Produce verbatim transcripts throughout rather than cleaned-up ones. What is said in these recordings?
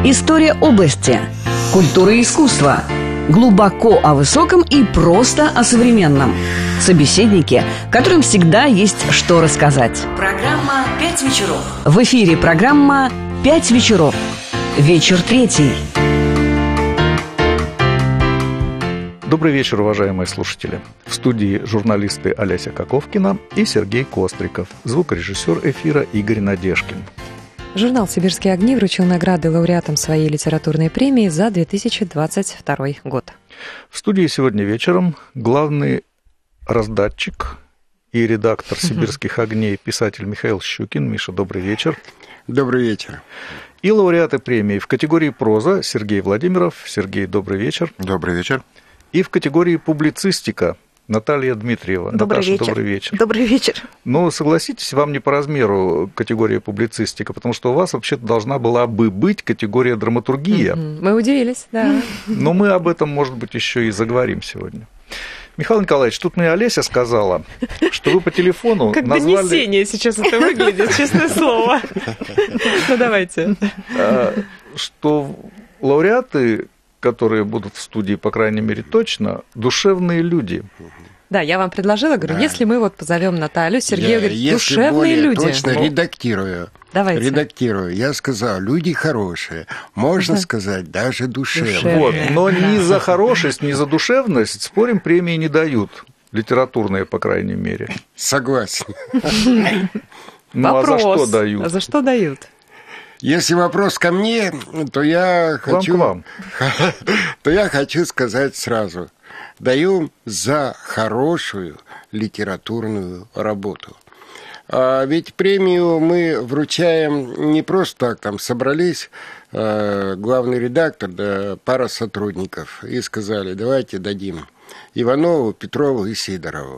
История области. Культура и искусство. Глубоко о высоком и просто о современном. Собеседники, которым всегда есть что рассказать. Программа «Пять вечеров». В эфире программа «Пять вечеров». Вечер третий. Добрый вечер, уважаемые слушатели. В студии журналисты Олеся Коковкина и Сергей Костриков, звукорежиссер эфира Игорь Надежкин. Журнал «Сибирские огни» вручил награды лауреатам своей литературной премии за две тысячи двадцать второй год. В студии сегодня вечером главный раздатчик и редактор «Сибирских огней» писатель Михаил Щукин. Миша, добрый вечер. Добрый вечер. И лауреаты премии в категории проза Сергей Владимиров. Сергей, добрый вечер. Добрый вечер. И в категории публицистика Наталья Дмитриева. Добрый Наташа, вечер. добрый вечер. Добрый вечер. Ну, согласитесь, вам не по размеру категория публицистика, потому что у вас вообще-то должна была бы быть категория драматургия. Mm-hmm. Мы удивились, да. Но мы об этом, может быть, еще и заговорим сегодня. Михаил Николаевич, тут мне Олеся сказала, что вы по телефону как назвали... Как донесение сейчас это выглядит, честное слово. Ну, давайте. Что лауреаты, которые будут в студии, по крайней мере, точно, душевные люди. Да, я вам предложила, говорю, да. если мы вот позовем Наталью, Сергей я, говорит, если душевные более люди. точно ну, редактирую. Давайте. Редактирую. Я сказал, люди хорошие. Можно угу. сказать, даже душевные. Душевные. Вот, но да. ни за хорошесть, ни за душевность, спорим, премии не дают. Литературные, по крайней мере. Согласен. Ну, а за что дают? А за что дают? Если вопрос ко мне, то я хочу... Вам к вам. То я хочу сказать сразу. Даю за хорошую литературную работу. А ведь премию мы вручаем не просто так, там собрались э, главный редактор, да пара сотрудников, и сказали, давайте дадим Иванову, Петрову и Сидорову.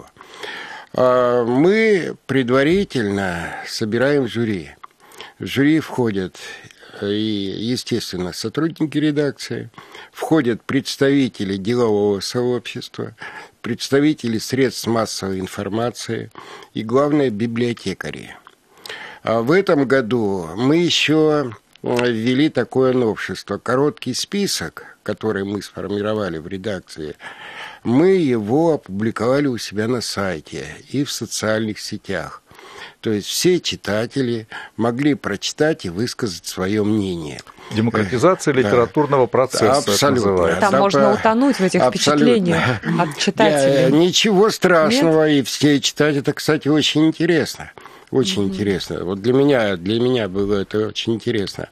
А мы предварительно собираем жюри. В жюри входят и, естественно, сотрудники редакции, входят представители делового сообщества, представители средств массовой информации и, главное, библиотекари. А в этом году мы еще ввели такое новшество. Короткий список, который мы сформировали в редакции, мы его опубликовали у себя на сайте и в социальных сетях. То есть все читатели могли прочитать и высказать свое мнение. Демократизация да. литературного процесса. Абсолютно. Там да, можно по... утонуть в этих Абсолютно. впечатлениях от читателей. Я... Ничего страшного, Нет? и все читать это, кстати, очень интересно. Очень mm-hmm. интересно. Вот для меня, для меня было это очень интересно.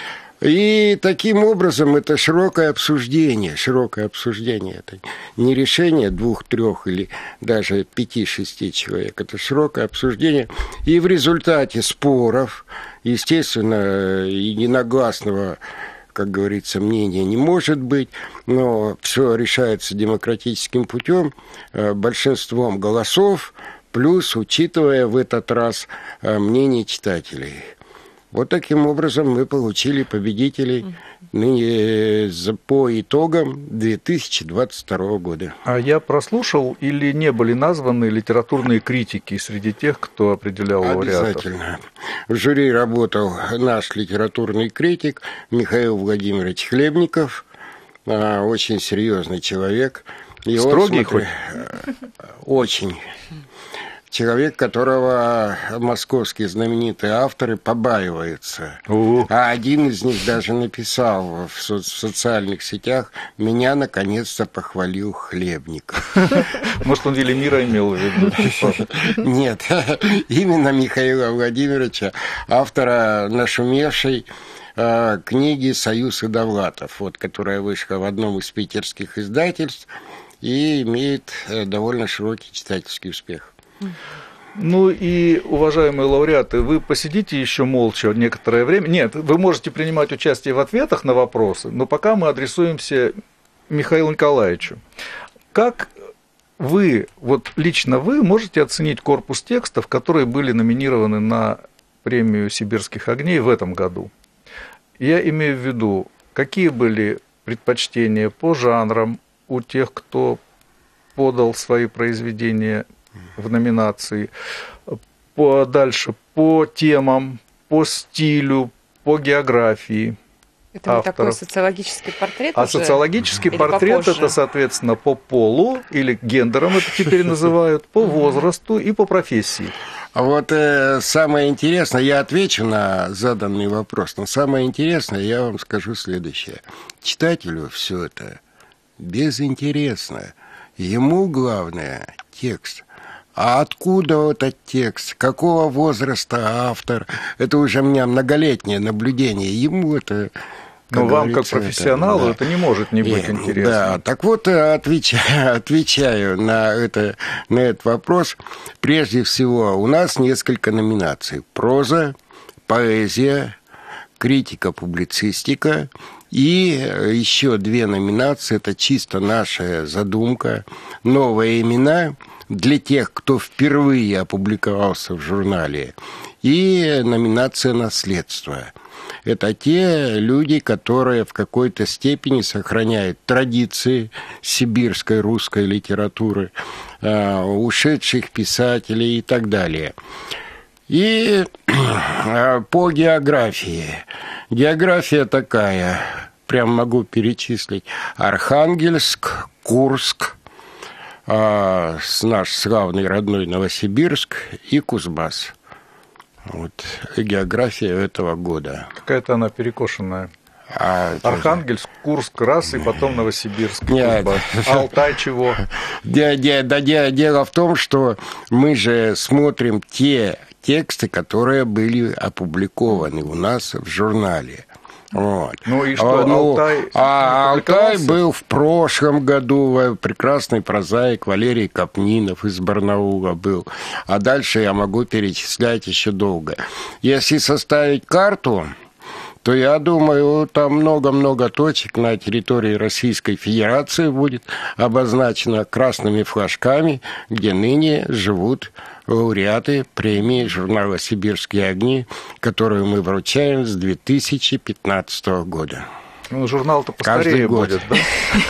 И таким образом это широкое обсуждение, широкое обсуждение. Это не решение двух, трех или даже пяти-шести человек. Это широкое обсуждение. И в результате споров, естественно, единогласного, как говорится, мнения не может быть, но все решается демократическим путем, большинством голосов, плюс учитывая в этот раз мнение читателей. Вот таким образом мы получили победителей по итогам две тысячи двадцать второго года. А я прослушал, или не были названы литературные критики среди тех, кто определял лауреатов? Обязательно. В жюри работал наш литературный критик Михаил Владимирович Хлебников, очень серьезный человек. И строгий он, смотри, хоть? Очень. Человек, которого московские знаменитые авторы побаиваются. У-у. А один из них даже написал в, со- в социальных сетях: «Меня наконец-то похвалил Хлебников». Может, он Велимира имел в виду? Нет, именно Михаила Владимировича, автора нашумевшей книги «Союз и Довлатов», вот, которая вышла в одном из питерских издательств и имеет довольно широкий читательский успех. Ну и, уважаемые лауреаты, вы посидите еще молча некоторое время. Нет, вы можете принимать участие в ответах на вопросы, но пока мы адресуемся Михаилу Николаевичу. Как вы, вот лично вы, можете оценить корпус текстов, которые были номинированы на премию «Сибирских огней» в этом году? Я имею в виду, какие были предпочтения по жанрам у тех, кто подал свои произведения в номинации, по, дальше по темам, по стилю, по географии. Это авторов. такой социологический портрет А уже? социологический Или портрет попозже? это, соответственно, по полу, или гендерам это теперь называют, по возрасту и по профессии. А вот э, самое интересное, я отвечу на заданный вопрос, но самое интересное, я вам скажу следующее. Читателю все это безинтересно. Ему главное текст. А откуда этот текст? Какого возраста автор? Это уже у меня многолетнее наблюдение. Ему это... Но вам, как профессионалу, это, да. это не может не быть и, интересно. Да, так вот, отвечаю, отвечаю на, это, на этот вопрос. Прежде всего, у нас несколько номинаций. Проза, поэзия, критика, публицистика. И еще две номинации. Это чисто наша задумка. Новые имена для тех, кто впервые опубликовался в журнале. И номинация «Наследство». Это те люди, которые в какой-то степени сохраняют традиции сибирской русской литературы, ушедших писателей и так далее. И по географии. География такая, прям могу перечислить. Архангельск, Курск, наш славный родной Новосибирск и Кузбасс. Вот география этого года. Какая-то она перекошенная. А, Архангельск, Курск раз, и потом Новосибирск. Нет. Алтай чего? Да, да, дело в том, что мы же смотрим те тексты, которые были опубликованы у нас в журнале. Вот. Ну и что, ну, Алтай... А Алтай был в прошлом году, прекрасный прозаик Валерий Капнинов из Барнаула был. А дальше я могу перечислять еще долго. Если составить карту, то я думаю, там много-много точек на территории Российской Федерации будет обозначено красными флажками, где ныне живут лауреаты премии журнала «Сибирские огни», которую мы вручаем с две тысячи пятнадцатого года. Ну, журнал-то постарее будет, да?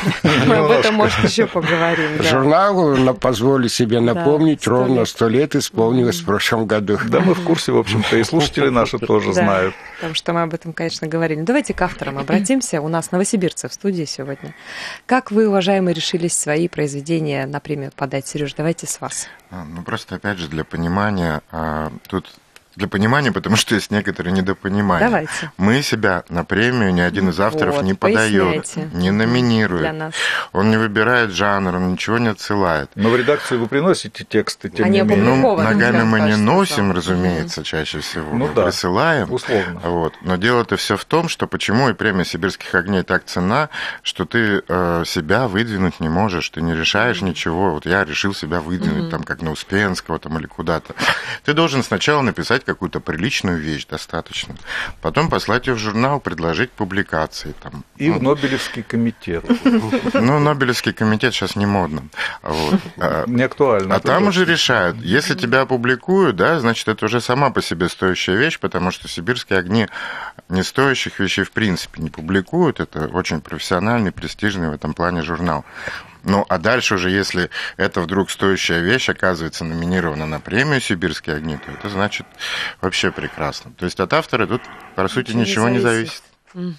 Мы об этом, может, еще поговорим. Журналу, позволю себе напомнить, ровно сто лет исполнилось в прошлом году. Да, мы в курсе, в общем-то, и слушатели наши тоже знают. Потому что мы об этом, конечно, говорили. Давайте к авторам обратимся. У нас новосибирцы в студии сегодня. Как вы, уважаемые, решились свои произведения на премию подать? Сереж, давайте с вас. Ну, просто, опять же, для понимания, тут... Для понимания, потому что есть некоторые недопонимания. Давайте. Мы себя на премию ни один из авторов вот, не подает, не номинирует. Он не выбирает жанр, он ничего не отсылает. Но в редакцию вы приносите тексты, тем Они не менее. Ну, ногами мы не носим, разумеется, mm-hmm. чаще всего. Ну, мы да, присылаем. Условно. Вот. Но дело-то все в том, что почему и премия «Сибирских огней» так ценна, что ты э, себя выдвинуть не можешь, ты не решаешь mm-hmm. ничего. Вот я решил себя выдвинуть, mm-hmm. там, как на Успенского там, или куда-то. Ты должен сначала написать какую-то приличную вещь, достаточно. Потом послать ее в журнал, предложить публикации. Там. И ну, в Нобелевский комитет. Ну, Нобелевский комитет сейчас не модно. Вот. Не актуально. А там уже решают. Если тебя опубликуют, да, значит, это уже сама по себе стоящая вещь, потому что «Сибирские огни» не стоящих вещей в принципе не публикуют. Это очень профессиональный, престижный в этом плане журнал. Ну, а дальше уже, если это вдруг стоящая вещь оказывается номинирована на премию «Сибирские огни», то это значит вообще прекрасно. То есть от автора тут, по сути, ничего не зависит. Угу.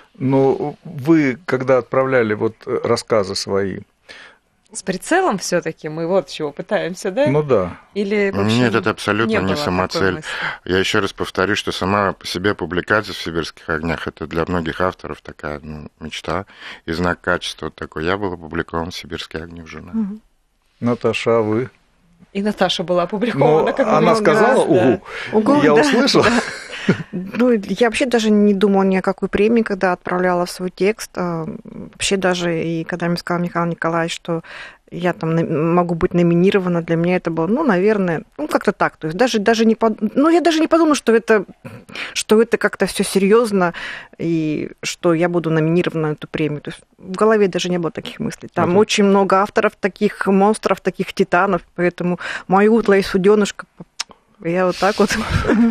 Но вы, когда отправляли вот рассказы свои... С прицелом все-таки мы вот чего пытаемся, да? Ну да. Или вообще Нет, это абсолютно не, не самоцель. Я еще раз повторю, что сама по себе публикация в «Сибирских огнях» это для многих авторов такая ну, мечта и знак качества вот такой. Я был опубликован в «Сибирские огни» в журнале. Угу. Наташа, а вы? И Наташа была опубликована. Ну, как она сказала раз, «Угу». Да. Угу, я да, услышал. Да. Ну, я вообще даже не думала ни о какой премии, когда отправляла свой текст. Вообще даже, и когда мне сказал Михаил Николаевич, что я там могу быть номинирована, для меня это было, ну, наверное, ну, как-то так. То есть даже, даже не под... ну, я даже не подумала, что это, что это как-то все серьезно, и что я буду номинирована на эту премию. То есть в голове даже не было таких мыслей. Там uh-huh. очень много авторов, таких монстров, таких титанов, поэтому мое утло и суденышко. Я вот так вот.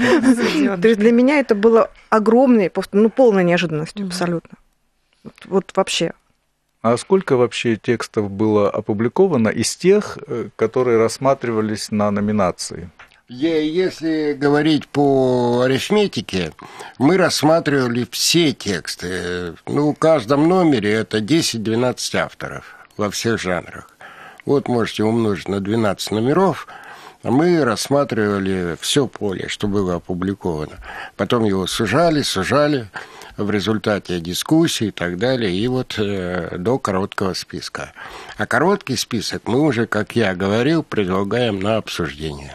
То есть для меня это было огромной, ну, полной неожиданностью абсолютно. Вот вообще. А сколько вообще текстов было опубликовано из тех, которые рассматривались на номинации? Если говорить по арифметике, мы рассматривали все тексты. Ну, в каждом номере это десять-двенадцать авторов во всех жанрах. Вот можете умножить на двенадцать номеров. Мы рассматривали все поле, что было опубликовано. Потом его сужали, сужали в результате дискуссий и так далее, и вот э, до короткого списка. А короткий список мы уже, как я говорил, предлагаем на обсуждение.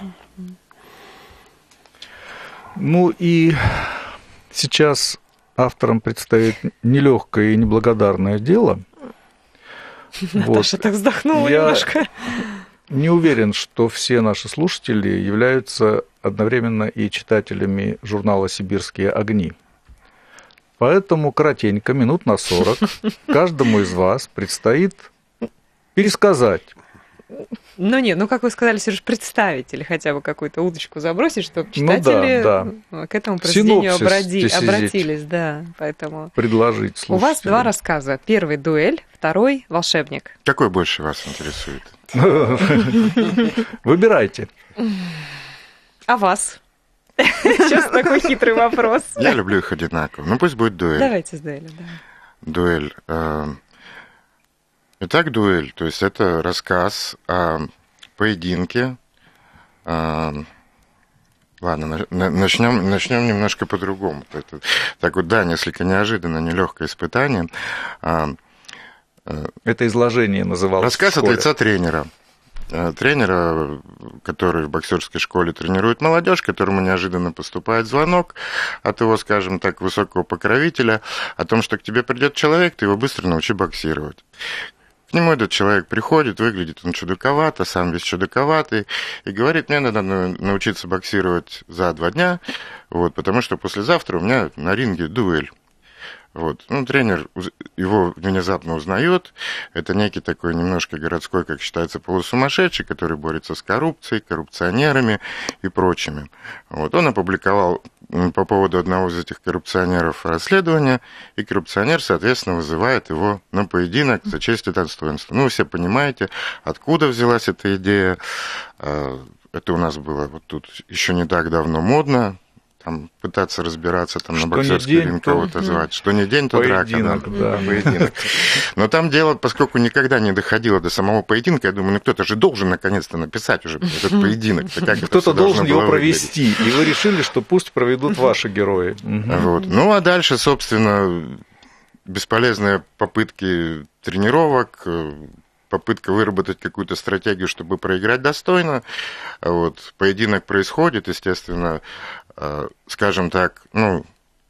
Ну и сейчас авторам предстоит нелегкое и неблагодарное дело. Наташа вот. Так вздохнула Я немножко. Не уверен, что все наши слушатели являются одновременно и читателями журнала «Сибирские огни». Поэтому коротенько, минут на сорок, каждому из вас предстоит пересказать. Ну нет, ну как вы сказали, Сереж, представить или хотя бы какую-то удочку забросить, чтобы читатели ну, да, да. к этому произведению обради... обратились. Да, поэтому... Предложить слушателям. У вас два рассказа. Первый «Дуэль», второй «Волшебник». Какой больше вас интересует? Выбирайте. А вас? Сейчас такой хитрый вопрос. Я люблю их одинаково. Ну пусть будет «Дуэль». Давайте с «Дуэлью», да. «Дуэль». Итак, «Дуэль», то есть это рассказ о поединке. Ладно, начнем, начнем немножко по-другому. Это, так вот, да, несколько неожиданно, нелегкое испытание. Это изложение называлось. Рассказ от лица тренера. Тренера, который в боксерской школе тренирует молодежь, которому неожиданно поступает звонок от его, скажем так, высокого покровителя о том, что к тебе придет человек, ты его быстро научи боксировать. К нему этот человек приходит, выглядит он чудаковато, сам весь чудаковатый, и говорит, мне надо научиться боксировать за два дня, вот, потому что послезавтра у меня на ринге дуэль. Вот. Ну, тренер его внезапно узнает. Это некий такой немножко городской, как считается, полусумасшедший, который борется с коррупцией, коррупционерами и прочими. Вот. Он опубликовал по поводу одного из этих коррупционеров расследование, и коррупционер, соответственно, вызывает его на поединок за честь и достоинство. Ну, вы все понимаете, откуда взялась эта идея. Это у нас было вот тут еще не так давно модно. Там, пытаться разбираться там, на боксерский ринг, кого-то звать. Что не день, то поединок, драка. Да. Да, поединок. Но там дело, поскольку никогда не доходило до самого поединка, я думаю, ну кто-то же должен наконец-то написать уже этот поединок. Кто-то должен его провести. И вы решили, что пусть проведут ваши герои. Вот. Ну, а дальше, собственно, бесполезные попытки тренировок, попытка выработать какую-то стратегию, чтобы проиграть достойно. Вот. Поединок происходит, естественно, скажем так, ну,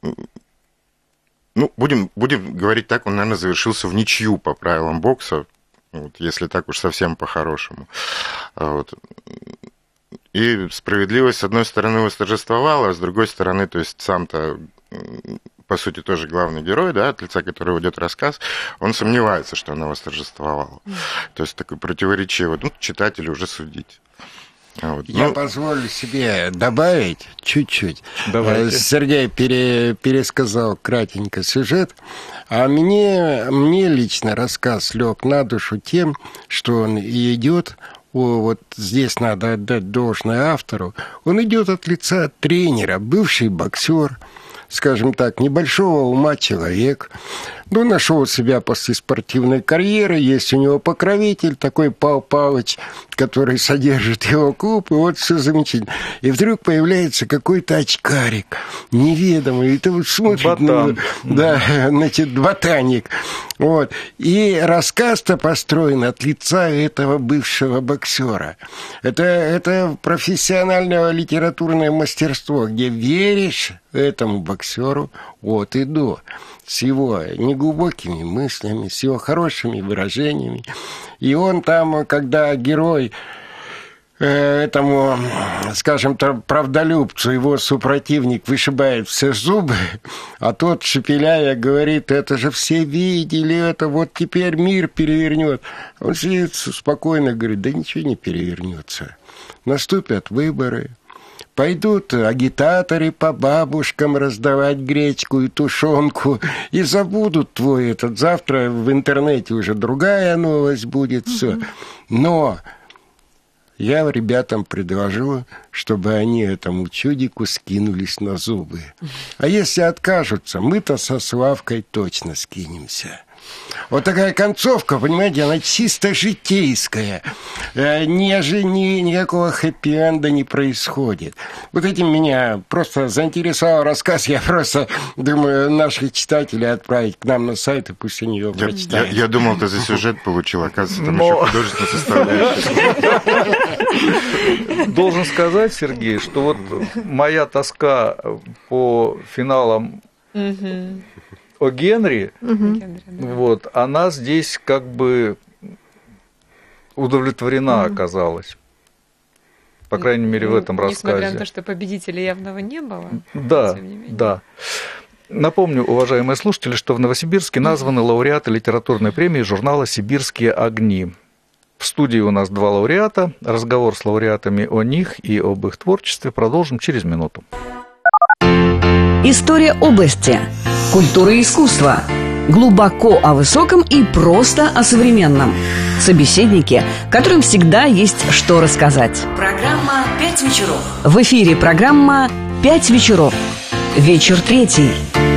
ну будем, будем говорить так, он, наверное, завершился в ничью по правилам бокса, вот, если так уж совсем по-хорошему. Вот. И справедливость, с одной стороны, восторжествовала, а с другой стороны, то есть сам-то, по сути, тоже главный герой, да, от лица которого идет рассказ, он сомневается, что она восторжествовала. То есть такой противоречивый, ну, читателю уже судить. Вот. Я ну... позволю себе добавить чуть-чуть. Давайте. Сергей пере, пересказал кратенько сюжет, а мне, мне лично рассказ лег на душу тем, что он и идет, о, вот здесь надо отдать должное автору, он идет от лица тренера, бывший боксер, скажем так, небольшого ума человек, но нашел себя после спортивной карьеры, есть у него покровитель, такой Пал Палыч, который содержит его клуб, и вот все замечательно. И вдруг появляется какой-то очкарик, неведомый, и ты вот смотришь на него, да, значит, ботаник. Вот. И рассказ-то построен от лица этого бывшего боксера. Это, это профессиональное литературное мастерство, где веришь этому боксеру от и до, с его неглубокими мыслями, с его хорошими выражениями. И он там, когда герой этому, скажем так, правдолюбцу, его супротивник вышибает все зубы, а тот, шепеляя, говорит, это же все видели, это вот теперь мир перевернет. Он сидит спокойно, говорит, да ничего не перевернется. Наступят выборы. Пойдут агитаторы по бабушкам раздавать гречку и тушенку и забудут твой этот. Завтра в интернете уже другая новость будет, все. Но я ребятам предложил, чтобы они этому чудику скинулись на зубы. А если откажутся, мы-то со Славкой точно скинемся. Вот такая концовка, понимаете, она чисто житейская. Ни, ни, никакого хэппи-энда не происходит. Вот этим меня просто заинтересовал рассказ. Я просто думаю, наших читателей отправить к нам на сайт, и пусть они его прочитают. Я, я, я думал, ты за сюжет получил, оказывается, там Но... еще художественная составляющая. Должен сказать, Сергей, что вот моя тоска по финалам о Генри, угу. вот, она здесь как бы удовлетворена угу. оказалась. По крайней мере, в этом Несмотря рассказе. Несмотря на то, что победителя явного не было. Да, да. Напомню, уважаемые слушатели, что в Новосибирске названы лауреаты литературной премии журнала «Сибирские огни». В студии у нас два лауреата. Разговор с лауреатами о них и об их творчестве продолжим через минуту. История области. Культура и искусство. Глубоко о высоком и просто о современном. Собеседники, которым всегда есть что рассказать. Программа «Пять вечеров». В эфире программа «Пять вечеров». Вечер третий.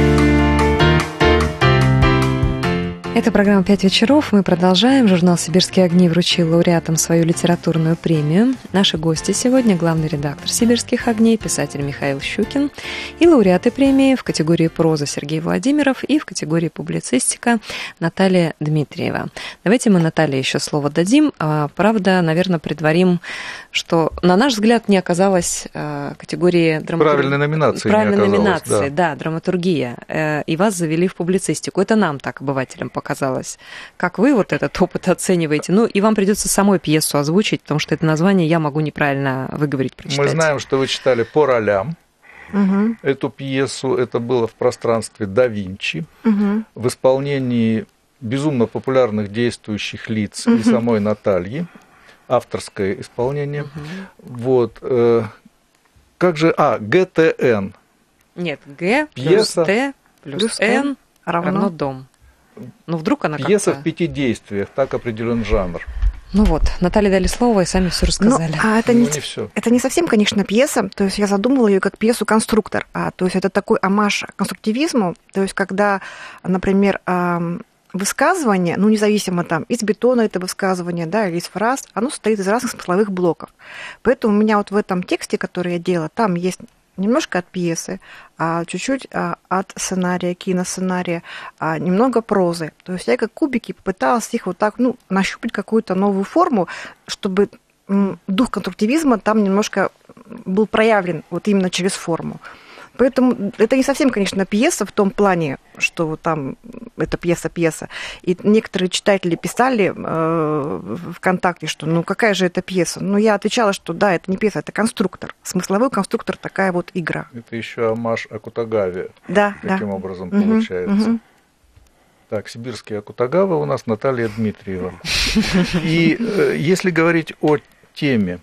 Это программа «Пять вечеров». Мы продолжаем. Журнал «Сибирские огни» вручил лауреатам свою литературную премию. Наши гости сегодня – главный редактор «Сибирских огней», писатель Михаил Щукин, и лауреаты премии в категории проза Сергей Владимиров и в категории публицистика Наталья Дмитриева. Давайте мы Наталье еще слово дадим. Правда, наверное, предварим, что, на наш взгляд, не оказалось категории драматургии. Правильной номинации Правильной не оказалось, номинации, да. да, драматургия. И вас завели в публицистику. Это нам так, обывателям, показалось. Казалось. Как вы вот этот опыт оцениваете? Ну, и вам придется самой пьесу озвучить, потому что это название я могу неправильно выговорить, прочитать. Мы знаем, что вы читали «По ролям». Угу. Эту пьесу, это было в пространстве да Винчи, угу. в исполнении безумно популярных действующих лиц угу. и самой Натальи. Авторское исполнение. Угу. Вот. Как же... А, ГТН. Нет, Г плюс Т плюс Н равно дом. Ну, вдруг она Пьеса как-то... в пяти действиях, так определен жанр. Ну вот, Наталье дали слово, и сами все рассказали. Ну, а это, ну, не, не всё. это не совсем, конечно, пьеса. То есть я задумывала ее как пьесу-конструктор. А, то есть это такой омаж конструктивизму. То есть когда, например, высказывание, ну, независимо там, из бетона это высказывание, да, или из фраз, оно состоит из разных смысловых блоков. Поэтому у меня вот в этом тексте, который я делала, там есть немножко от пьесы, а чуть-чуть от сценария, киносценария, а немного прозы. То есть я как кубики попыталась их вот так, ну, нащупать какую-то новую форму, чтобы дух конструктивизма там немножко был проявлен вот именно через форму. Поэтому это не совсем, конечно, пьеса в том плане, что вот там это пьеса-пьеса. И некоторые читатели писали э, ВКонтакте, что ну какая же это пьеса? Ну, я отвечала, что да, это не пьеса, это конструктор. Смысловой конструктор, такая вот игра. Это еще омаж Акутагаве. Да, Таким да. образом угу, получается. Угу. Так, сибирские Акутагавы у нас Наталья Дмитриева. И э, если говорить о теме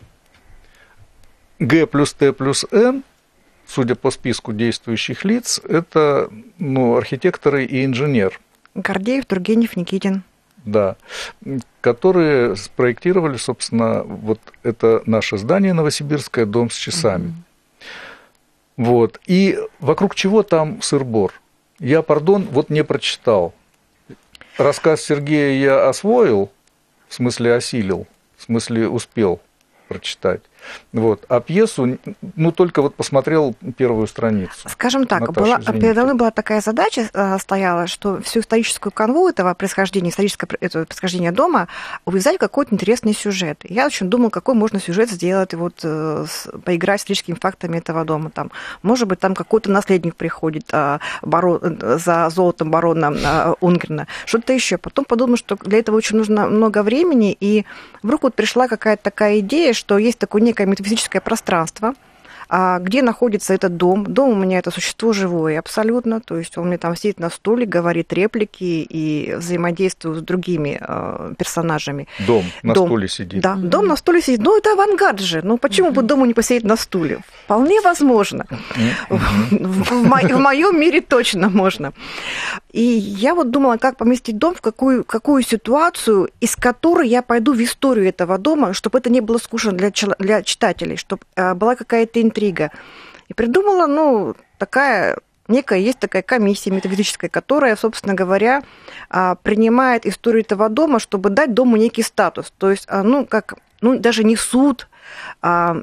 Г плюс Т плюс Н, судя по списку действующих лиц, это ну, архитекторы и инженер. Гордеев, Тургенев, Никитин. Да, которые спроектировали, собственно, вот это наше здание новосибирское, дом с часами. Mm-hmm. Вот. И вокруг чего там сыр-бор? Я, пардон, вот не прочитал. Рассказ Сергея я освоил, в смысле осилил, в смысле успел прочитать. Вот. А пьесу, ну, только вот посмотрел первую страницу. Скажем так, Наташа, была, извините. передо мной была такая задача, э, стояла, что всю историческую канву этого происхождения, историческое это происхождение дома, увязать в какой-то интересный сюжет. Я очень думала, какой можно сюжет сделать, вот, э, с, поиграть с историческими фактами этого дома. Там, может быть, там какой-то наследник приходит э, барон, э, за золотом барона э, Унгрена, что-то еще. Потом подумала, что для этого очень нужно много времени, и вдруг вот пришла какая-то такая идея, что есть такой некое метафизическое пространство, где находится этот дом. Дом у меня это существо живое абсолютно, то есть он мне там сидит на стуле, говорит реплики и взаимодействует с другими персонажами. Дом на дом. стуле сидит. Да, mm-hmm. дом на стуле сидит. Ну, это авангард же. Ну, почему mm-hmm. бы дому не посидеть на стуле? Вполне возможно. Mm-hmm. В, в, мо- в моем мире точно можно. И я вот думала, как поместить дом в какую, какую ситуацию, из которой я пойду в историю этого дома, чтобы это не было скучно для, для читателей, чтобы была какая-то интрига. И придумала, ну, такая... Некая есть такая комиссия метафизическая, которая, собственно говоря, принимает историю этого дома, чтобы дать дому некий статус. То есть, ну, как, ну, даже не суд, а,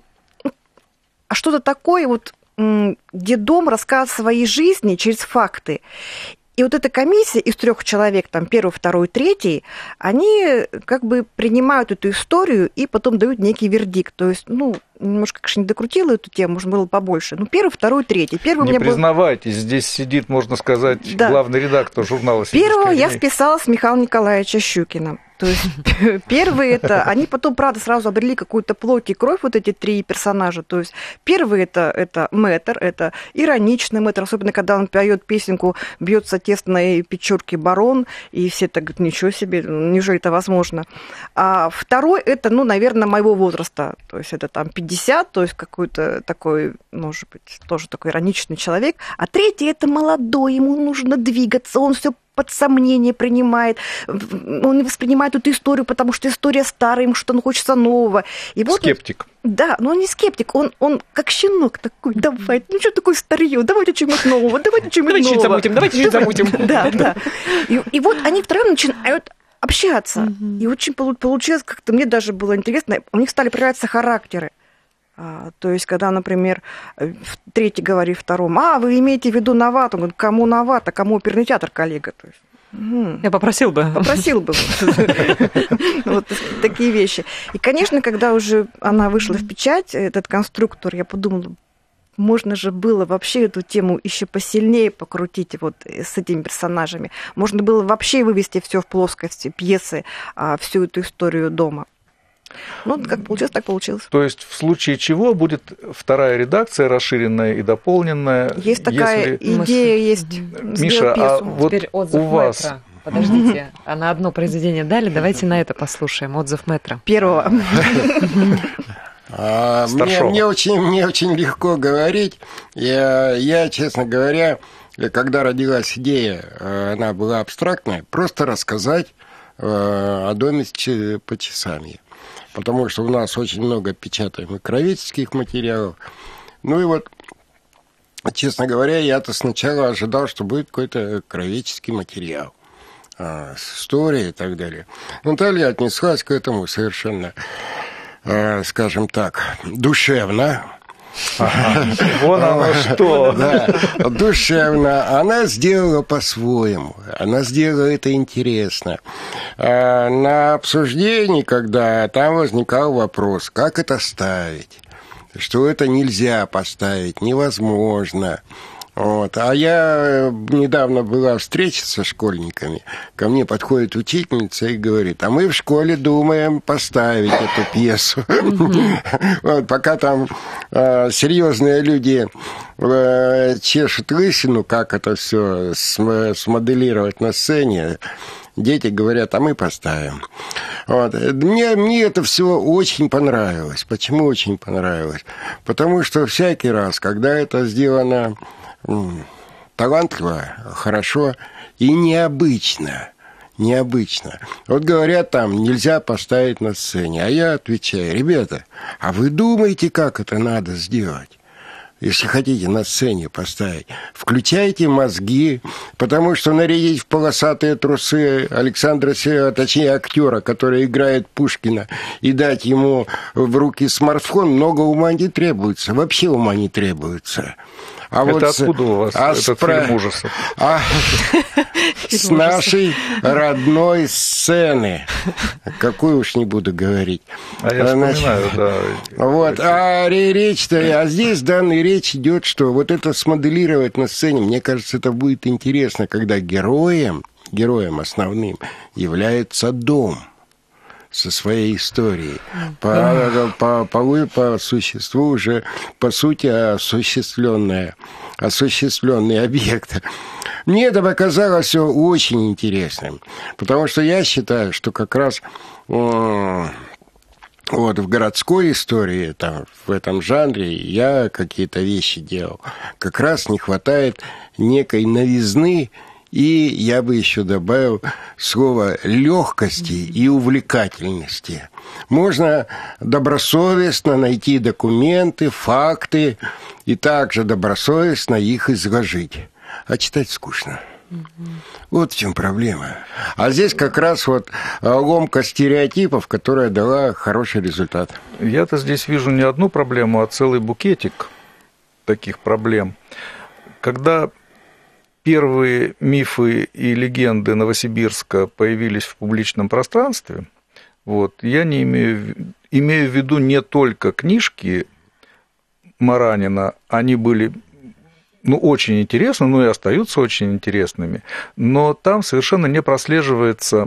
а что-то такое, вот, где дом рассказывает о своей жизни через факты. И вот эта комиссия из трех человек, там, первый, второй, третий, они как бы принимают эту историю и потом дают некий вердикт. То есть, ну, немножко, конечно, не докрутила эту тему, можно было побольше. Ну, первый, второй, третий. Первый не у меня признавайтесь, был... здесь сидит, можно сказать, да. главный редактор журнала «Сибирские Первого огни». я списала с Михаила Николаевича Щукина. То есть первые это, они потом, правда, сразу обрели какую-то плоть и кровь, вот эти три персонажа. То есть первый это, это мэтр, это ироничный мэтр, особенно когда он поет песенку «Бьется тесной печурки барон», и все так говорят, ничего себе, неужели это возможно? А второй это, ну, наверное, моего возраста, то есть это там пятьдесят, то есть какой-то такой, может быть, тоже такой ироничный человек. А третий это молодой, ему нужно двигаться, он все под сомнение принимает, он не воспринимает эту историю, потому что история старая, ему что-то хочется нового. И вот скептик. Он, да, но он не скептик, он, он как щенок такой, давай, ну что такое старье, давайте чего-нибудь нового, давайте чего-нибудь нового. Замутим, давайте чуть замутим. Да, да. И, и вот они втроем начинают общаться. Mm-hmm. И очень получилось, как-то мне даже было интересно, у них стали проявляться характеры. А, то есть, когда, например, третий говорит второму, а, вы имеете в виду Новат? Он говорит, кому Новат, а кому оперный театр, коллега? То есть, угу. Я попросил бы. Попросил бы. Вот такие вещи. И, конечно, когда уже она вышла в печать, этот конструктор, я подумала, можно же было вообще эту тему еще посильнее покрутить вот с этими персонажами. Можно было вообще вывести все в плоскости пьесы, всю эту историю дома. Ну, как получилось, так получилось. То есть, в случае чего будет вторая редакция, расширенная и дополненная? Есть такая если... идея, есть. Миша, а вот теперь отзыв у вас... мэтра. Подождите, а на одно произведение дали? Давайте на это послушаем. Отзыв мэтра. Первого. А, мне, мне, очень, мне очень легко говорить. Я, я, честно говоря, когда родилась идея, она была абстрактная, просто рассказать о доме по часам. Потому что у нас очень много печатаемых кровеческих материалов. Ну и вот, честно говоря, я-то сначала ожидал, что будет какой-то кровеческий материал с историей и так далее. Наталья отнеслась к этому совершенно, скажем так, душевно. Ага. Вон оно что. Да, душевно. Она сделала по-своему. Она сделала это интересно. На обсуждении, когда там возникал вопрос, как это ставить, что это нельзя поставить, невозможно. Вот. А я недавно была встреча со школьниками. Ко мне подходит учительница и говорит, а мы в школе думаем поставить эту пьесу. Вот, пока там серьезные люди чешут лысину, как это все смоделировать на сцене, дети говорят, а мы поставим. Вот. Мне, мне это все очень понравилось. Почему очень понравилось? Потому что всякий раз, когда это сделано талантливо, хорошо и необычно, необычно. Вот говорят там, нельзя поставить на сцене, а я отвечаю, ребята, а вы думаете, как это надо сделать? Если хотите на сцене поставить, включайте мозги, потому что нарядить в полосатые трусы Александра Сергеевича, точнее актера, который играет Пушкина, и дать ему в руки смартфон, много ума не требуется, вообще ума не требуется. А это вот откуда у вас а этот спра... фильм ужасов? А... С нашей родной сцены. Какую уж не буду говорить. А я вспоминаю, да. Вот, а речь-то, а здесь данная речь идет, что вот это смоделировать на сцене, мне кажется, это будет интересно, когда героем, героем основным является дом со своей историей. По, по, по, по существу уже, по сути, осуществленная, осуществленный объект. Мне это показалось все очень интересным, потому что я считаю, что как раз вот в городской истории, там, в этом жанре я какие-то вещи делал, как раз не хватает некой новизны, И я бы еще добавил слово легкости и увлекательности. Можно добросовестно найти документы, факты и также добросовестно их изложить. А читать скучно. Вот в чем проблема. А здесь как раз вот ломка стереотипов, которая дала хороший результат. Я-то здесь вижу не одну проблему, а целый букетик таких проблем. Когда первые мифы и легенды Новосибирска появились в публичном пространстве, вот, я не имею, имею в виду не только книжки Маранина, они были, ну, очень интересны, ну и остаются очень интересными, но там совершенно не прослеживается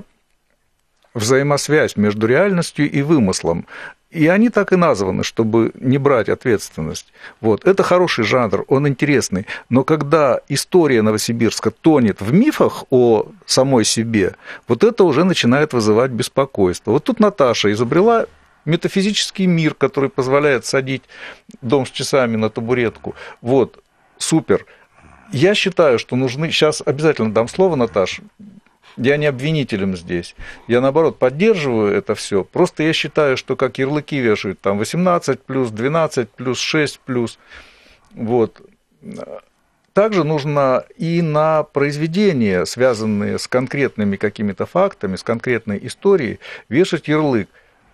взаимосвязь между реальностью и вымыслом. И они так и названы, чтобы не брать ответственность. Вот. Это хороший жанр, он интересный. Но когда история Новосибирска тонет в мифах о самой себе, вот это уже начинает вызывать беспокойство. Вот тут Наташа изобрела метафизический мир, который позволяет садить дом с часами на табуретку. Вот, супер. Я считаю, что нужны... Сейчас обязательно дам слово, Наташ. Я не обвинителем здесь. Я, наоборот, поддерживаю это все. Просто я считаю, что как ярлыки вешают, там восемнадцать плюс, двенадцать плюс, шесть плюс. Вот. Также нужно и на произведения, связанные с конкретными какими-то фактами, с конкретной историей, вешать ярлык.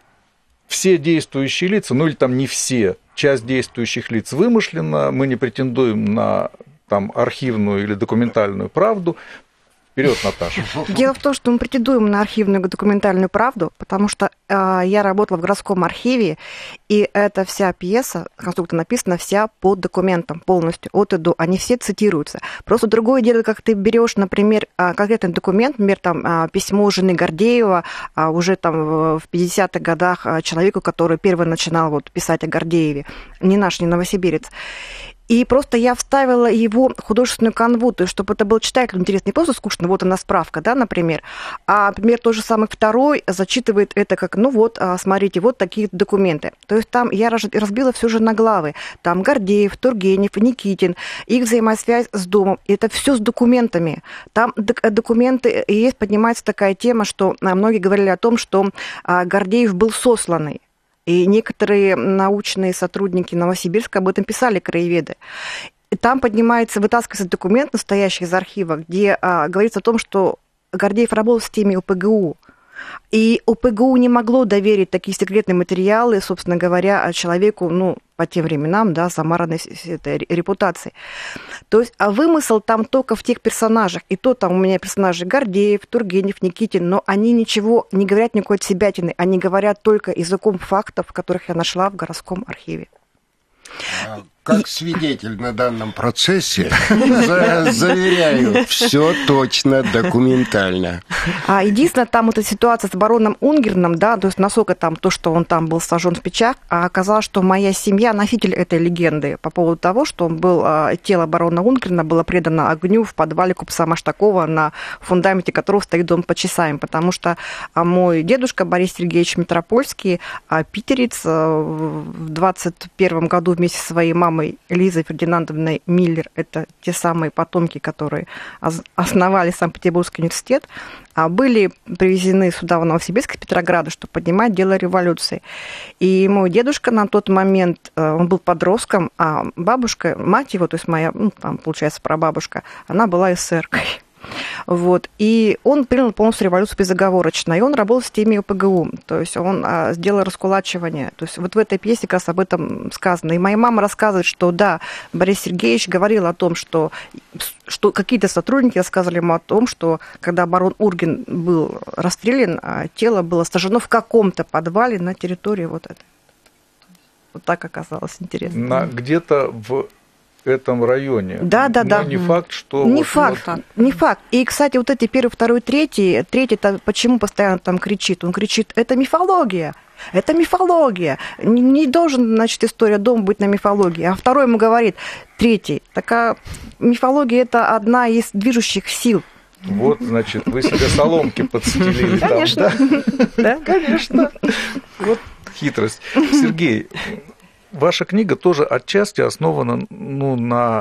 Все действующие лица, ну или там не все, часть действующих лиц вымышлена, мы не претендуем на там, архивную или документальную правду. Вперед, Наташа. Дело в том, что мы претендуем на архивную документальную правду, потому что э, я работала в городском архиве, и эта вся пьеса, конструкция написана вся по документам полностью, от и до, они все цитируются. Просто другое дело, как ты берешь, например, конкретный документ, например, там, письмо жены Гордеева, уже там в пятидесятых годах человеку, который первый начинал вот, писать о Гордееве, не наш, не новосибирец. И просто я вставила его в художественную канву, то есть, чтобы это был читателю интересно, не просто скучно, вот она справка, да, например, а, например, тот же самый второй зачитывает это как, ну вот, смотрите, вот такие документы. То есть там я разбила все же на главы. Там Гордеев, Тургенев, Никитин, их взаимосвязь с домом. Это все с документами. Там документы, и есть, поднимается такая тема, что многие говорили о том, что Гордеев был сосланный. И некоторые научные сотрудники Новосибирска об этом писали, краеведы. И там поднимается, вытаскивается документ настоящий из архива, где а, говорится о том, что Гордеев работал в системе о пэ гэ у. И о пэ гэ у не могло доверить такие секретные материалы, собственно говоря, человеку, ну, по тем временам, да, замаранной этой репутацией. То есть, а вымысел там только в тех персонажах. И то там у меня персонажи Гордеев, Тургенев, Никитин, но они ничего не говорят никакой отсебятины, они говорят только языком фактов, которых я нашла в городском архиве. Как свидетель на данном процессе заверяю, все точно документально. А единственное, там вот эта ситуация с бароном Унгерном, да, то есть насколько там то, что он там был сожжен в печах, а оказалось, что моя семья носитель этой легенды по поводу того, что он был, тело барона Унгерна было предано огню в подвале купца Маштакова, на фундаменте которого стоит дом по часам, потому что мой дедушка Борис Сергеевич Метропольский, питерец, в двадцать первом году вместе со своей мамой Лизой Фердинандовной Миллер, это те самые потомки, которые основали Санкт-Петербургский университет, были привезены сюда, в Новосибирск, из Петрограда, чтобы поднимать дело революции. И мой дедушка на тот момент, он был подростком, а бабушка, мать его, то есть моя, ну, там, получается, прабабушка, она была эсеркой. Вот. И он принял полностью революцию безоговорочно, и он работал в системе о пэ гэ у, то есть он а, сделал раскулачивание. То есть вот в этой пьесе как раз об этом сказано. И моя мама рассказывает, что да, Борис Сергеевич говорил о том, что, что какие-то сотрудники рассказывали ему о том, что когда барон Урген был расстрелян, тело было сожжено в каком-то подвале на территории вот этой. Вот так оказалось интересно. На, где-то в этом районе. Да, да, но да. Не факт, что... Не вот, факт, вот... не факт. И, кстати, вот эти первый, второй, третий, третий-то почему постоянно там кричит? Он кричит, это мифология. Это мифология. Не, не должен, значит, история дома быть на мифологии. А второй ему говорит, третий, такая мифология – это одна из движущих сил. Вот, значит, вы себе соломки подстелили там, конечно. Да? Конечно. Вот хитрость. Сергей, ваша книга тоже отчасти основана, ну, на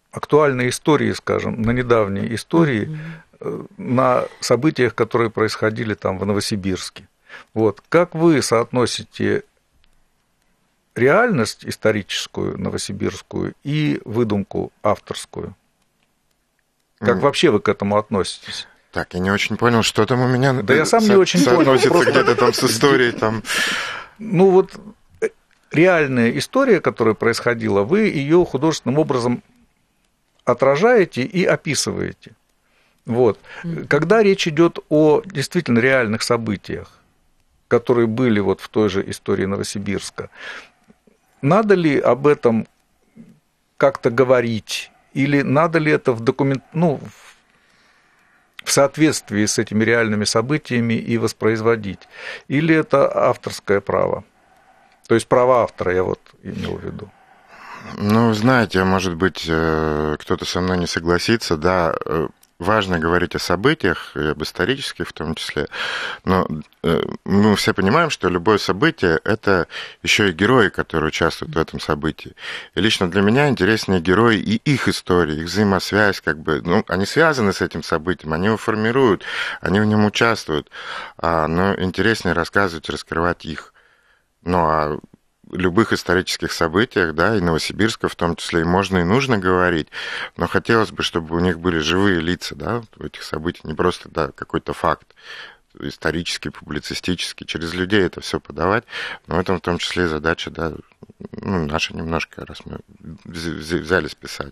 актуальной истории, скажем, на недавней истории, mm-hmm. на событиях, которые происходили там в Новосибирске. Вот. Как вы соотносите реальность историческую, новосибирскую, и выдумку авторскую? Как mm. вообще вы к этому относитесь? Так, я не очень понял, что там у меня... Да я сам не очень понял. Соотносится просто... где-то там с историей там... Ну вот реальная история, которая происходила, вы ее художественным образом отражаете и описываете. Вот. Mm-hmm. Когда речь идет о действительно реальных событиях, которые были вот в той же истории Новосибирска, надо ли об этом как-то говорить, или надо ли это в документ, ну, в соответствии с этими реальными событиями и воспроизводить, или это авторское право? То есть право автора, я вот имел в виду. Ну, знаете, может быть, кто-то со мной не согласится, да, важно говорить о событиях, и об исторических в том числе, но мы все понимаем, что любое событие – это еще и герои, которые участвуют в этом событии. И лично для меня интереснее герои и их истории, их взаимосвязь, как бы, ну, они связаны с этим событием, они его формируют, они в нем участвуют, но интереснее рассказывать, раскрывать их. Ну, а любых исторических событиях, да, и Новосибирска в том числе, и можно и нужно говорить, но хотелось бы, чтобы у них были живые лица, да, у этих событий, не просто, да, какой-то факт исторический, публицистический, через людей это все подавать, но в этом в том числе и задача, да, ну, наша немножко, раз мы взялись писать.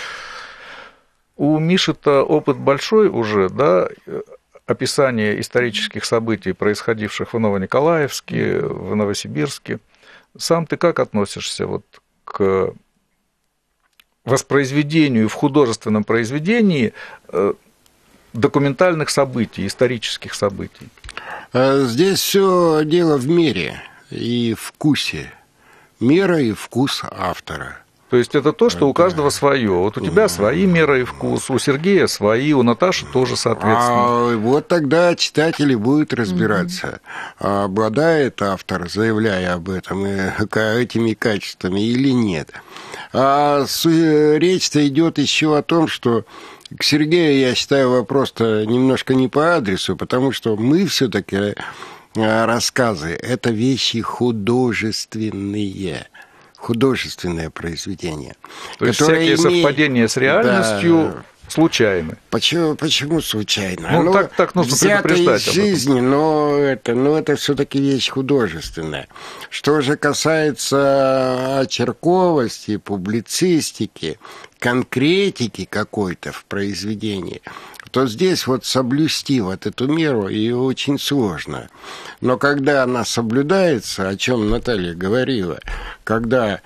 У Миши-то опыт большой уже, да, описание исторических событий, происходивших в Новониколаевске, в Новосибирске. Сам ты как относишься вот к воспроизведению в художественном произведении документальных событий, исторических событий? Здесь все дело в мере и вкусе. Мера и вкус автора. То есть это то, что у каждого свое. Вот у тебя свои меры и вкус, у Сергея свои, у Наташи тоже, соответственно. А вот тогда читатели будут разбираться, mm-hmm. обладает автор, заявляя об этом, этими качествами или нет. А речь-то идет еще о том, что к Сергею, я считаю, вопрос-то немножко не по адресу, потому что мы все-таки рассказы – это вещи художественные. Художественное произведение. То есть всякие имеет... совпадения с реальностью да. случайны. Почему, почему случайно? Ну, ну, так, так нужно предупреждать из жизни, но это, но это все-таки вещь художественная. Что же касается очерковости, публицистики, конкретики какой-то в произведении, то здесь вот соблюсти вот эту меру ее очень сложно. Но когда она соблюдается, о чем Наталья говорила, когда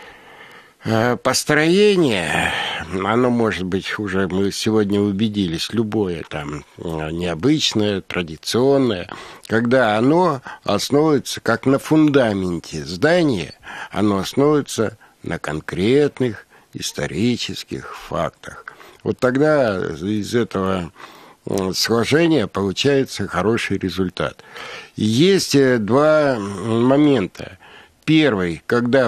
построение, оно может быть уже, мы сегодня убедились, любое там необычное, традиционное, когда оно основывается как на фундаменте здания, оно основывается на конкретных исторических фактах. Вот тогда из этого сложения получается хороший результат. Есть два момента. Первый, когда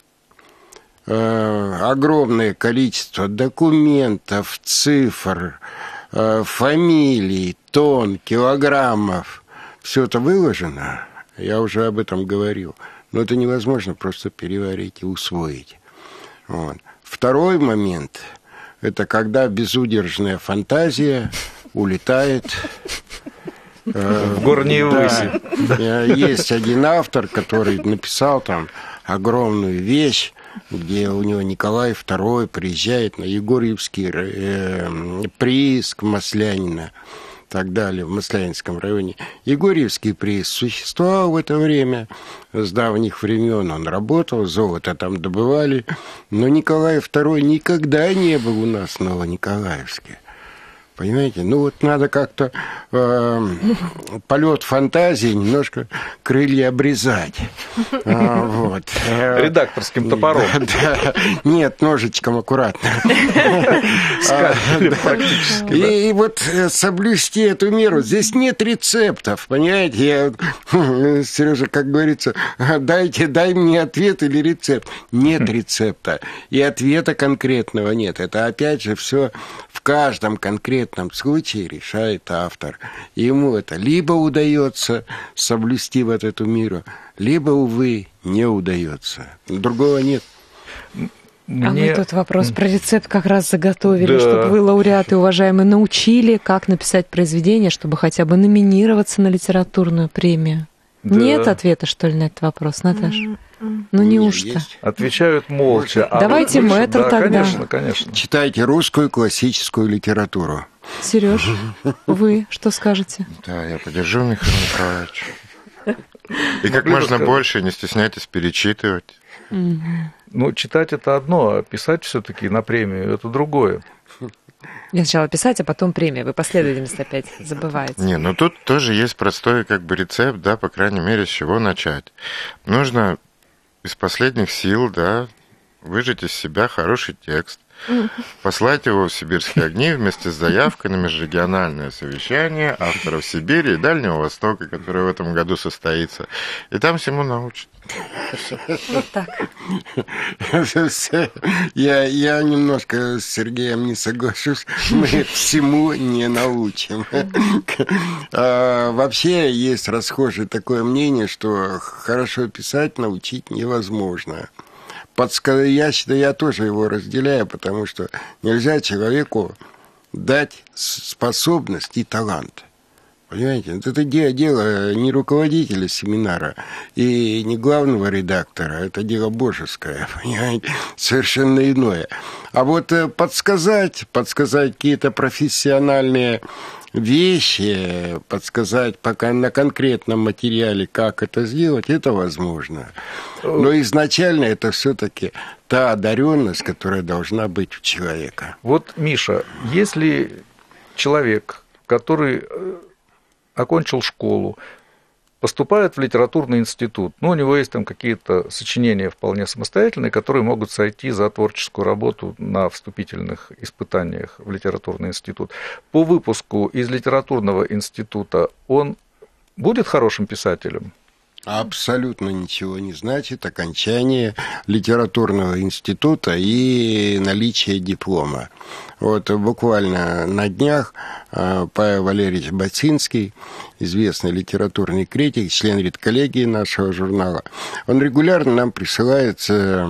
э, огромное количество документов, цифр, э, фамилий, тонн, килограммов, все это выложено, я уже об этом говорил, но это невозможно просто переварить и усвоить. Вот. Второй момент – это когда безудержная фантазия улетает в горние выси. Есть один автор, который написал там огромную вещь, где у него Николай второй приезжает на Егорьевский прииск Маслянина, и так далее, в Маслянинском районе. Егорьевский прииск существовал в это время, с давних времен он работал, золото там добывали, но Николай второй никогда не был у нас в Новониколаевске. Понимаете? Ну вот надо как-то э, полет фантазии немножко крылья обрезать. А, вот. Редакторским топором. Да, да. Нет, ножичком аккуратно. И вот соблюсти эту меру. Здесь нет рецептов, понимаете? Сережа, как говорится, дайте, дай мне ответ или рецепт. Нет рецепта. И ответа конкретного нет. Это опять же все в каждом конкретном В этом случае решает автор. Ему это либо удается соблюсти вот эту меру, либо, увы, не удается. Другого нет. Мне... А мы тут вопрос про рецепт как раз заготовили, да. Чтобы вы, лауреаты, уважаемые, научили, как написать произведение, чтобы хотя бы номинироваться на литературную премию. Да. Нет ответа, что ли, на этот вопрос, Наташа? Mm-hmm. Ну, неужто? Отвечают молча. А давайте мэтр да, тогда. Конечно, конечно. Читайте русскую классическую литературу. Сереж, вы что скажете? Да, я поддержу Михаила Николаевича. И как можно больше, не стесняйтесь перечитывать. Ну, читать это одно, а писать все-таки на премию это другое. Я сначала писать, а потом премия. Вы последовательность опять забываете. Не, ну тут тоже есть простой как бы рецепт, да, по крайней мере, с чего начать. Нужно из последних сил, да, выжать из себя хороший текст, послать его в «Сибирские огни» вместе с заявкой на межрегиональное совещание авторов Сибири и Дальнего Востока, которое в этом году состоится. И там всему научат. Вот так. Я, я немножко с Сергеем не соглашусь. Мы всему не научим. А, вообще есть расхожее такое мнение, что хорошо писать научить невозможно. Подсказ... Я считаю, я тоже его разделяю, потому что нельзя человеку дать способность и талант. Понимаете, это дело не руководителя семинара и не главного редактора, это дело божеское, понимаете, совершенно иное. А вот подсказать, подсказать какие-то профессиональные вещи, подсказать пока на конкретном материале, как это сделать, это возможно. Но изначально это все-таки та одаренность, которая должна быть у человека. Вот, Миша, если человек, который окончил школу, поступает в литературный институт, ну, у него есть там какие-то сочинения вполне самостоятельные, которые могут сойти за творческую работу на вступительных испытаниях в литературный институт. По выпуску из литературного института он будет хорошим писателем? Абсолютно ничего не значит окончание литературного института и наличие диплома. Вот буквально на днях Павел Валерьевич Бацинский, известный литературный критик, член редколлегии нашего журнала, он регулярно нам присылает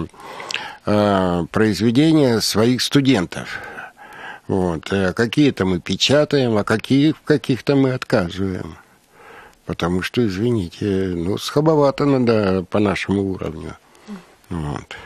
произведения своих студентов. Вот. Какие-то мы печатаем, а какие, в каких-то мы отказываем. Потому что, извините, ну, слабовато надо по нашему уровню. Вот.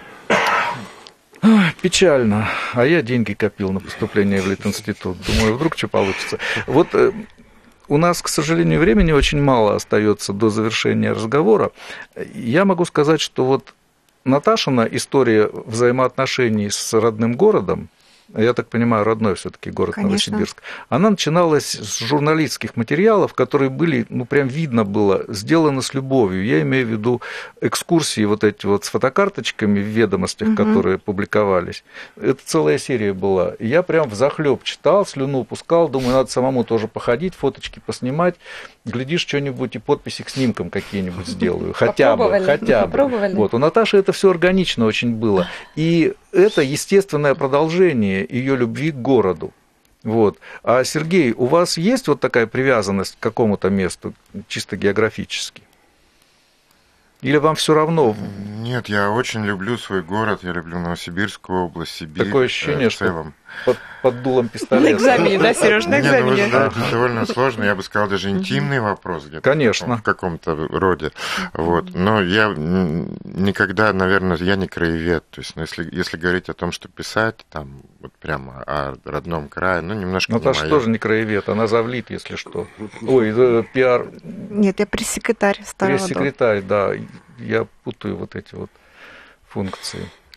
Печально. А я деньги копил на поступление в Литинститут. Думаю, вдруг что получится. Вот у нас, к сожалению, времени очень мало остается до завершения разговора. Я могу сказать, что вот Наташина история взаимоотношений с родным городом, я так понимаю, родной все-таки город Конечно. Новосибирск, она начиналась с журналистских материалов, которые были, ну, прям видно было, сделаны с любовью. Я имею в виду экскурсии вот эти вот с фотокарточками в ведомостях, угу. которые публиковались. Это целая серия была. Я прям взахлеб читал, слюну пускал, думаю, надо самому тоже походить, фоточки поснимать. Глядишь, что-нибудь и подписи к снимкам какие-нибудь сделаю. Хотя бы, хотя бы. Вот. У Наташи это все органично очень было. И это естественное продолжение ее любви к городу. Вот. А, Сергей, у вас есть вот такая привязанность к какому-то месту, чисто географически? Или вам все равно? Нет, я очень люблю свой город, я люблю Новосибирскую область, Сибирь. Такое ощущение, э, в целом. что под, под дулом пистолета. На экзамене, да, Сереж, на экзамене? Нет, ну, это довольно сложно, я бы сказал, даже интимный вопрос где-то. Конечно. В каком-то роде. Вот. Но я никогда, наверное, я не краевед. То есть, ну, если, если говорить о том, что писать, там, вот прямо о родном крае, ну, немножко не Наташа тоже не краевед, она завлит, если что. Ой, пиар... Нет, я пресс-секретарь старого Пресс-секретарь, да. Я путаю вот эти вот функции.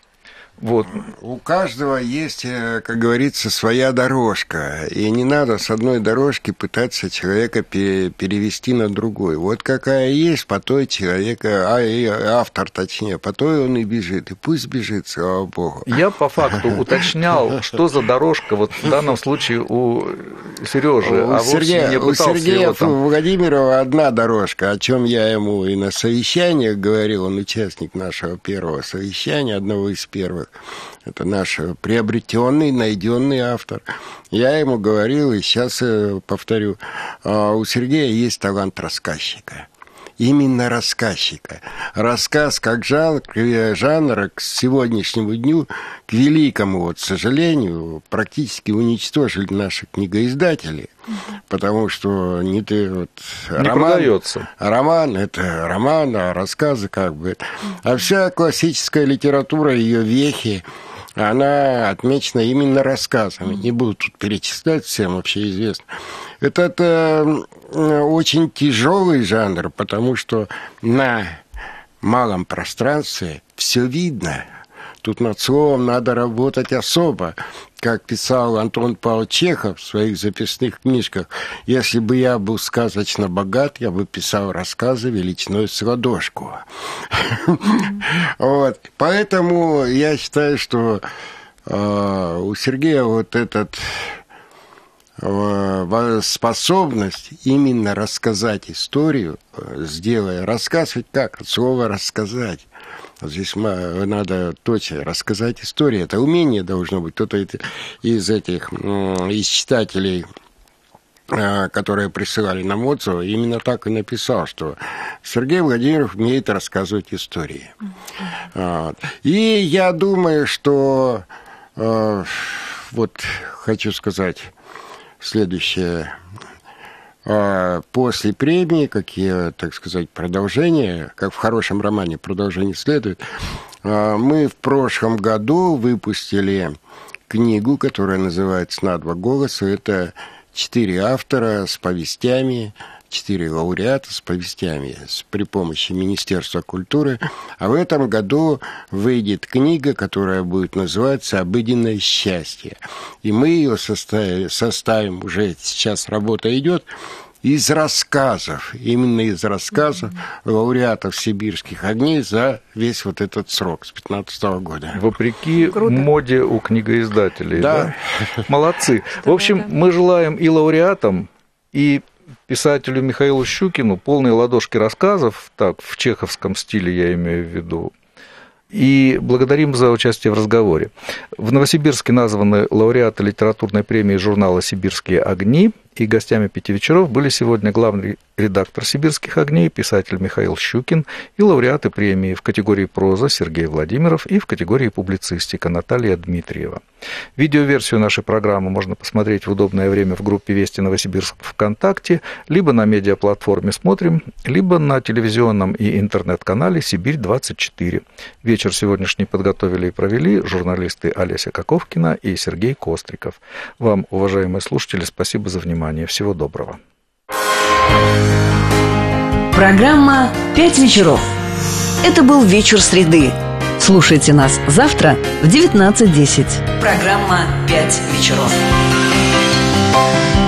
Вот. У каждого есть, как говорится, своя дорожка, и не надо с одной дорожки пытаться человека перевести на другой. Вот какая есть, по той человека, а и автор точнее, по той он и бежит, и пусть бежит, слава богу. Я по факту уточнял, что за дорожка вот в данном случае у Сережи, а вовсе не пытался у Сергея его там... Владимирова одна дорожка, о чем я ему и на совещаниях говорил, он участник нашего первого совещания, одного из первых. Это наш приобретенный, найденный автор. Я ему говорил, и сейчас повторю, у Сергея есть талант рассказчика. Именно рассказчика. Рассказ как жанр, жанр к сегодняшнему дню, к великому, вот, сожалению, практически уничтожили наши книгоиздатели, потому что не ты вот не роман, продается. Роман это роман, а рассказы как бы. А вся классическая литература, ее вехи, она отмечена именно рассказами. Не буду тут перечислять, всем вообще известно. Это, это очень тяжелый жанр, потому что на малом пространстве все видно. Тут над словом надо работать особо. Как писал Антон Павлович Чехов в своих записных книжках, если бы я был сказочно богат, я бы писал рассказы величиной с ладошку. Вот. Поэтому я считаю, что у Сергея вот этот способность именно рассказать историю, сделая рассказ, ведь как от слова рассказать. Здесь надо точно рассказать историю. Это умение должно быть. Кто-то из этих, из читателей, которые присылали нам отзывы, именно так и написал, что Сергей Владимиров умеет рассказывать истории. Mm-hmm. И я думаю, что вот хочу сказать следующее. После премии, какие, так сказать, продолжения, как в хорошем романе продолжение следует, мы в прошлом году выпустили книгу, которая называется «На два голоса». Это четыре автора с повестями, четыре лауреата с повестями при помощи Министерства культуры. А в этом году выйдет книга, которая будет называться «Обыденное счастье». И мы ее составим, составим уже сейчас работа идет, из рассказов, именно из рассказов лауреатов «Сибирских огней» за весь вот этот срок, с пятнадцатого года. Вопреки Круто. моде у книгоиздателей. Да. Да? Молодцы. В общем, мы желаем и лауреатам, и писателю Михаилу Щукину полные ладошки рассказов, так, в чеховском стиле я имею в виду, и благодарим за участие в разговоре. В Новосибирске названы лауреаты литературной премии журнала «Сибирские огни», и гостями пяти вечеров были сегодня главный редактор «Сибирских огней», писатель Михаил Щукин, и лауреаты премии в категории проза Сергей Владимиров и в категории публицистика Наталья Дмитриева. Видеоверсию нашей программы можно посмотреть в удобное время в группе «Вести Новосибирск» ВКонтакте, либо на медиаплатформе «Смотрим», либо на телевизионном и интернет-канале «Сибирь двадцать четыре». Вечер сегодняшний подготовили и провели журналисты Олеся Коковкина и Сергей Костриков. Вам, уважаемые слушатели, спасибо за внимание. Всего доброго. Программа «Пять вечеров». Это был вечер среды. Слушайте нас завтра в девятнадцать десять. Программа «Пять вечеров».